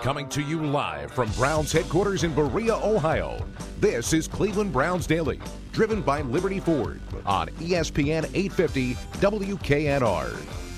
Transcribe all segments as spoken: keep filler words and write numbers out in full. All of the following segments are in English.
Coming to you live from Browns headquarters in Berea, Ohio. This is Cleveland Browns Daily, driven by Liberty Ford on E S P N eight fifty W K N R.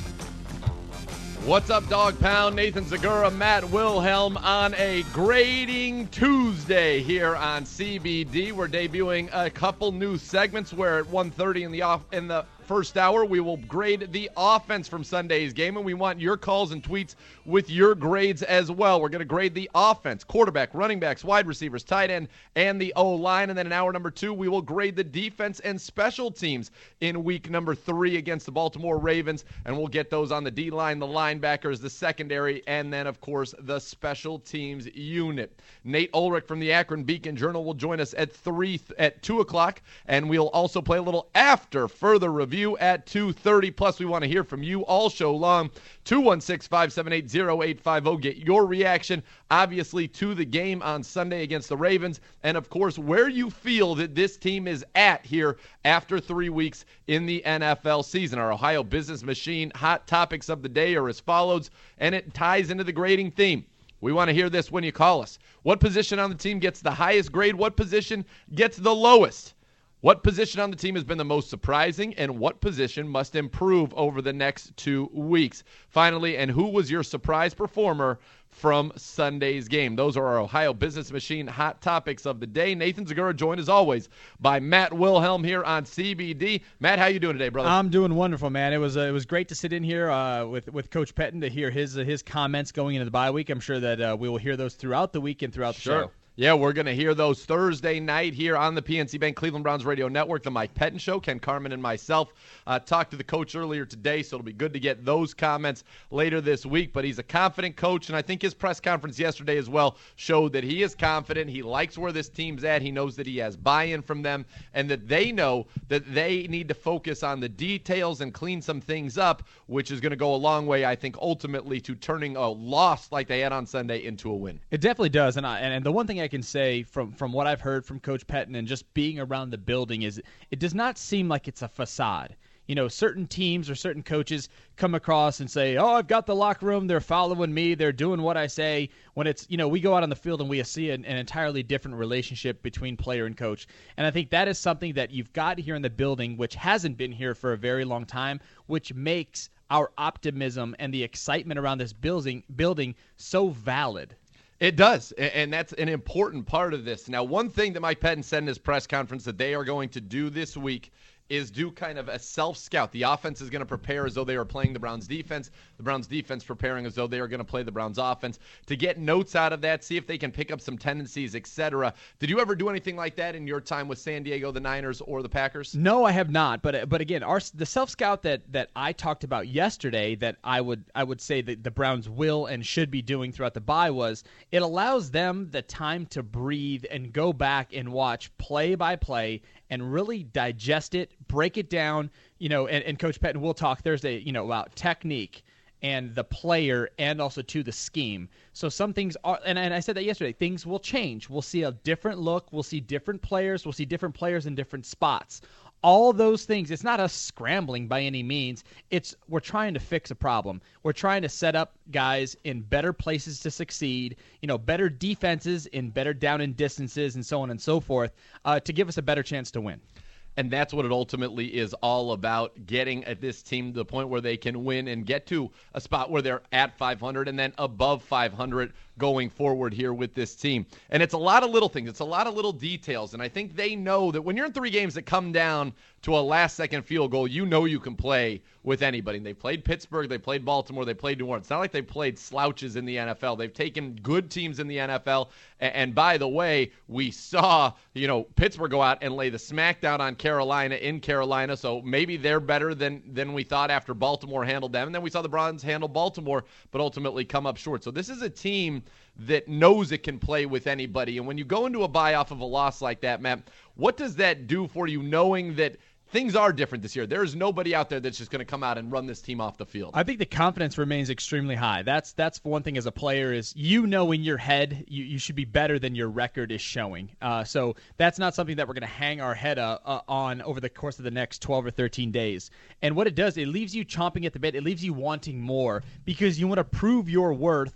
What's up, Dog Pound? Nathan Zagura, Matt Wilhelm on a grading Tuesday here on C B D. We're debuting a couple new segments where at one thirty in the off in the first hour we will grade the offense from Sunday's game, and we want your calls and tweets with your grades as well. We're going to grade the offense, quarterback, running backs, wide receivers, tight end, and the O-line. And then in hour number two, we will grade the defense and special teams in week number three against the Baltimore Ravens, and we'll get those on the D-line, the linebackers, the secondary, and then, of course, the special teams unit. Nate Ulrich from the Akron Beacon Journal will join us at three at two o'clock, and we'll also play a little after further review at two thirty. Plus, we want to hear from you all show long. two one six, five seven eight, zero eight five zero. Get your reaction, obviously, to the game on Sunday against the Ravens, and, of course, where you feel that this team is at here after three weeks in the N F L season. Our Ohio Business Machine hot topics of the day are as follows, and it ties into the grading theme. We want to hear this when you call us. What position on the team gets the highest grade? What position gets the lowest? What position on the team has been the most surprising, and what position must improve over the next two weeks? Finally, and who was your surprise performer from Sunday's game? Those are our Ohio Business Machine hot topics of the day. Nathan Zagura joined, as always, by Matt Wilhelm here on C B D. Matt, how you doing today, brother? I'm doing wonderful, man. It was uh, it was great to sit in here uh, with with Coach Pettine to hear his uh, his comments going into the bye week. I'm sure that uh, we will hear those throughout the week and throughout the sure. show. Yeah, we're going to hear those Thursday night here on the P N C Bank Cleveland Browns Radio Network, the Mike Pettine Show. Ken Carman and myself uh, talked to the coach earlier today, so it'll be good to get those comments later this week. But he's a confident coach, and I think his press conference yesterday as well showed that he is confident. He likes where this team's at. He knows that he has buy-in from them, and that they know that they need to focus on the details and clean some things up, which is going to go a long way, I think, ultimately to turning a loss like they had on Sunday into a win. It definitely does, and I, and the one thing I can say from, from what I've heard from Coach Pettine and just being around the building is it does not seem like it's a facade. You know, certain teams or certain coaches come across and say, oh, I've got the locker room, they're following me, they're doing what I say. When it's, you know, we go out on the field and we see an, an entirely different relationship between player and coach. And I think that is something that you've got here in the building, which hasn't been here for a very long time, which makes our optimism and the excitement around this building building so valid. It does, and that's an important part of this. Now, one thing that Mike Pettine said in his press conference that they are going to do this week is do kind of a self-scout. The offense is going to prepare as though they are playing the Browns defense. The Browns defense preparing as though they are going to play the Browns offense, to get notes out of that, see if they can pick up some tendencies, et cetera. Did you ever do anything like that in your time with San Diego, the Niners, or the Packers? No, I have not. But but again, our the self-scout that, that I talked about yesterday that I would I would say that the Browns will and should be doing throughout the bye was it allows them the time to breathe and go back and watch play by play and really digest it, break it down, you know, and, and Coach Pettine will talk Thursday, you know, about technique and the player and also to the scheme. So some things are, and, and I said that yesterday, things will change. We'll see a different look. We'll see different players. We'll see different players in different spots. All those things, it's not us scrambling by any means. It's we're trying to fix a problem. We're trying to set up guys in better places to succeed, you know, better defenses in better down and distances and so on and so forth uh, to give us a better chance to win. And that's what it ultimately is all about, getting at this team to the point where they can win and get to a spot where they're at five hundred and then above five hundred going forward here with this team. And it's a lot of little things. It's a lot of little details. And I think they know that when you're in three games that come down to a last-second field goal, you know you can play with anybody. And they played Pittsburgh, they played Baltimore, they played New Orleans. It's not like they played slouches in the N F L. They've taken good teams in the N F L. And by the way, we saw, you know, Pittsburgh go out and lay the smackdown on Carolina in Carolina. So maybe they're better than than we thought after Baltimore handled them. And then we saw the Browns handle Baltimore, but ultimately come up short. So this is a team that knows it can play with anybody. And when you go into a bye off of a loss like that, Matt, what does that do for you, knowing that things are different this year? There's nobody out there that's just going to come out and run this team off the field. I think the confidence remains extremely high. That's that's one thing as a player is you know in your head you, you should be better than your record is showing. Uh, so that's not something that we're going to hang our head uh, uh, on over the course of the next twelve or thirteen days. And what it does, it leaves you chomping at the bit. It leaves you wanting more because you want to prove your worth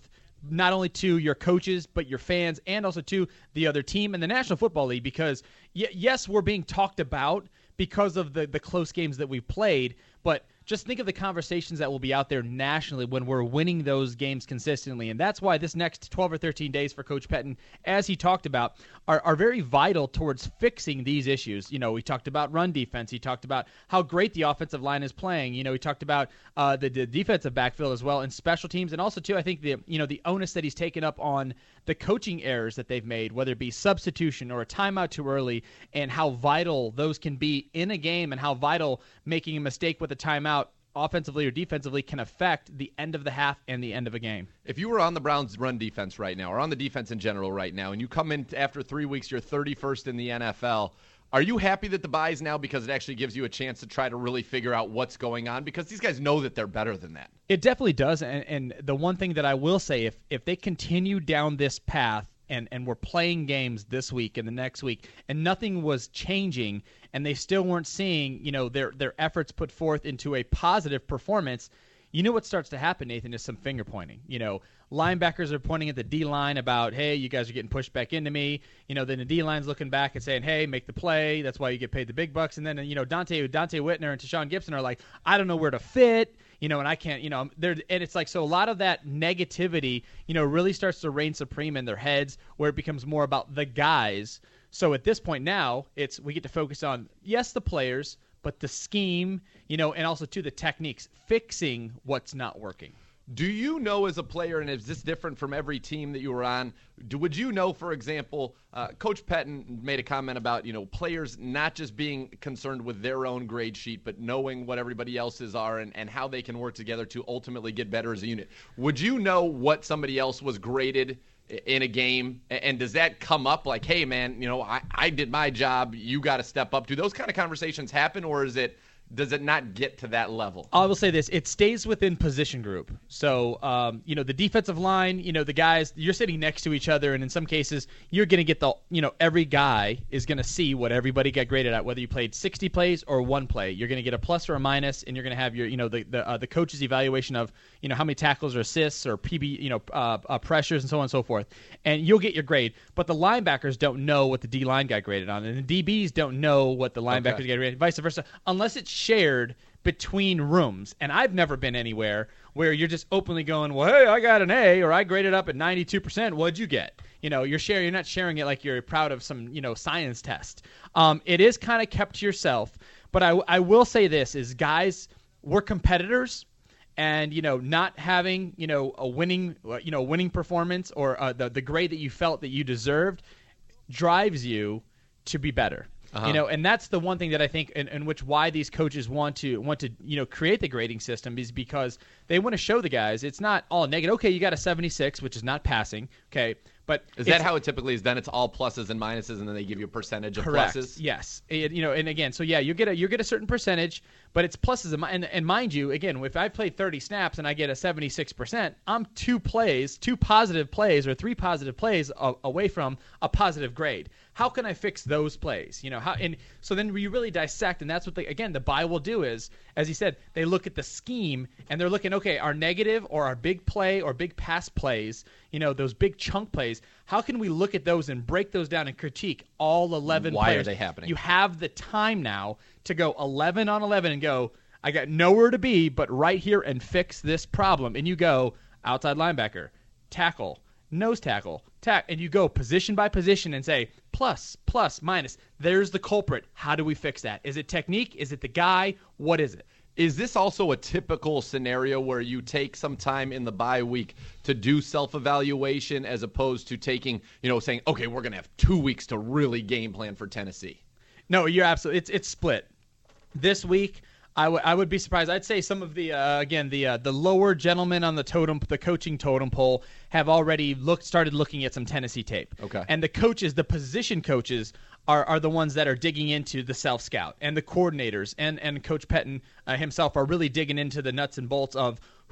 not only to your coaches, but your fans, and also to the other team and the National Football League, because y- yes, we're being talked about because of the, the close games that we've played, but just think of the conversations that will be out there nationally when we're winning those games consistently. And that's why this next twelve or thirteen days for Coach Pettine, as he talked about, are, are very vital towards fixing these issues. You know, we talked about run defense. He talked about how great the offensive line is playing. You know, he talked about uh, the, the defensive backfield as well, and special teams. And also, too, I think the you know the onus that he's taken up on the coaching errors that they've made, whether it be substitution or a timeout too early, and how vital those can be in a game, and how vital making a mistake with a timeout offensively or defensively can affect the end of the half and the end of a game. If you were on the Browns' run defense right now, or on the defense in general right now, and you come in after three weeks, you're thirty-first in the N F L, are you happy that the bye is now, because it actually gives you a chance to try to really figure out what's going on? Because these guys know that they're better than that. It definitely does, and, and the one thing that I will say, if if they continue down this path, and, and we're playing games this week and the next week, and nothing was changing, and they still weren't seeing, you know, their their efforts put forth into a positive performance, you know what starts to happen, Nathan, is some finger pointing. You know, linebackers are pointing at the D-line about, hey, you guys are getting pushed back into me. You know, then the D-line's looking back and saying, hey, make the play. That's why you get paid the big bucks. And then, you know, Dante Dante Whitner and Tashawn Gibson are like, I don't know where to fit. You know, and I can't, you know, there, and it's like, so a lot of that negativity, you know, really starts to reign supreme in their heads, where it becomes more about the guys. So at this point now, it's, we get to focus on, yes, the players, but the scheme, you know, and also, too, the techniques, fixing what's not working. Do you know as a player, and is this different from every team that you were on, do, would you know, for example, uh, Coach Pettine made a comment about, you know, players not just being concerned with their own grade sheet, but knowing what everybody else's are, and, and how they can work together to ultimately get better as a unit. Would you know what somebody else was graded in a game, and does that come up like, hey, man, you know, I, I did my job, you got to step up? Do those kind of conversations happen, or is it, does it not get to that level? I will say this. It stays within position group. So, um, you know, the defensive line, you know, the guys, you're sitting next to each other, and in some cases, you're going to get the, you know, every guy is going to see what everybody got graded at, whether you played sixty plays or one play. You're going to get a plus or a minus, and you're going to have your, you know, the the, uh, the coach's evaluation of, you know, how many tackles or assists or P B, you know, uh, uh, pressures and so on and so forth. And you'll get your grade. But the linebackers don't know what the D-line got graded on, and the D Bs don't know what the linebackers okay. got graded, vice versa, unless it's shared between rooms. And I've never been anywhere where you're just openly going, well, hey, I got an A, or I graded up at ninety-two percent. What'd you get? You know, you're sharing. You're not sharing it like you're proud of some, you know, science test. Um, it is kind of kept to yourself. But I, I will say this is, guys, we're competitors. And, you know, not having, you know, a winning, you know, winning performance, or uh, the the grade that you felt that you deserved, drives you to be better. Uh-huh. You know, and that's the one thing that I think in, in which why these coaches want to want to you know create the grading system, is because they want to show the guys it's not all negative. Okay, you got a seventy-six, which is not passing. Okay, but is that how it typically is done? It's all pluses and minuses, and then they give you a percentage of correct. pluses. Yes, it, you know, and again, so yeah, you get a you get a certain percentage, but it's pluses and, and and mind you, again, if I play thirty snaps and I get a seventy-six percent, I'm two plays, two positive plays, or three positive plays a, away from a positive grade. How can I fix those plays? You know, how, and so then we really dissect, and that's what they, again, the buy will do is, as he said, they look at the scheme and they're looking, okay, our negative or our big play or big pass plays, you know, those big chunk plays, how can we look at those and break those down and critique all eleven Why players? Why are they happening? You have the time now to go eleven on eleven and go, I got nowhere to be but right here and fix this problem. And you go outside linebacker, tackle, nose tackle, tack, and you go position by position and say plus, plus, minus. There's the culprit. How do we fix that? Is it technique? Is it the guy? What is it? Is this also a typical scenario where you take some time in the bye week to do self-evaluation, as opposed to taking, you know, saying, okay, we're going to have two weeks to really game plan for Tennessee? No, you're absolutely. It's it's split. This week, I would I would be surprised. I'd say some of the uh, again the uh, the lower gentlemen on the totem, the coaching totem pole, have already looked started looking at some Tennessee tape. Okay. And the coaches, the position coaches, are are the ones that are digging into the self scout, and the coordinators and and Coach Pettine uh, himself are really digging into the nuts and bolts of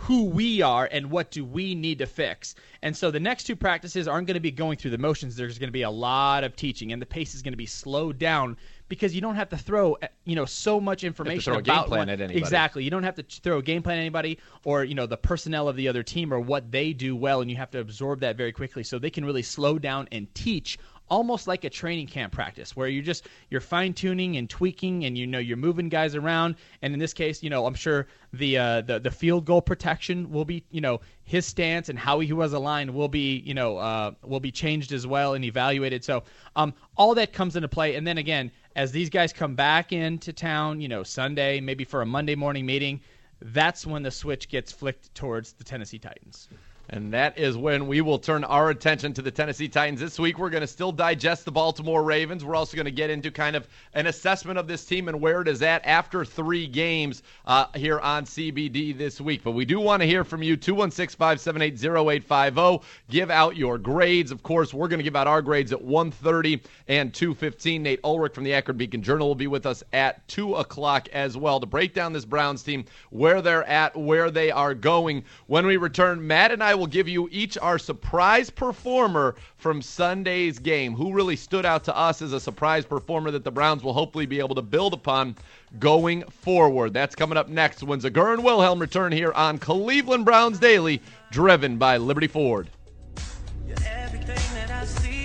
who we are and what do we need to fix. And so the next two practices aren't going to be going through the motions. There's going to be a lot of teaching, and the pace is going to be slowed down because you don't have to throw, you know, so much information you have to throw about a game plan what, at anybody. Exactly. You don't have to throw a game plan at anybody or, you know, the personnel of the other team or what they do well, and you have to absorb that very quickly so they can really slow down and teach almost like a training camp practice where you're just you're fine-tuning and tweaking and you know you're moving guys around. And in this case, you know, I'm sure the uh, the the field goal protection will be, you know, his stance and how he was aligned will be, you know, uh, will be changed as well and evaluated. So um, all that comes into play. And then again, as these guys come back into town, you know, Sunday, maybe for a Monday morning meeting, that's when the switch gets flicked towards the Tennessee Titans. And that is when we will turn our attention to the Tennessee Titans. This week, we're going to still digest the Baltimore Ravens. We're also going to get into kind of an assessment of this team and where it is at after three games uh, here on C B D this week. But we do want to hear from you, two one six, five seven eight, zero eight five zero. Give out your grades. Of course, we're going to give out our grades at one thirty and two fifteen. Nate Ulrich from the Akron Beacon Journal will be with us at two o'clock as well to break down this Browns team, where they're at, where they are going. When we return, Matt and I will give you each our surprise performer from Sunday's game. Who really stood out to us as a surprise performer that the Browns will hopefully be able to build upon going forward. That's coming up next when Zegura and Wilhelm return here on Cleveland Browns Daily, driven by Liberty Ford. You're everything that I see.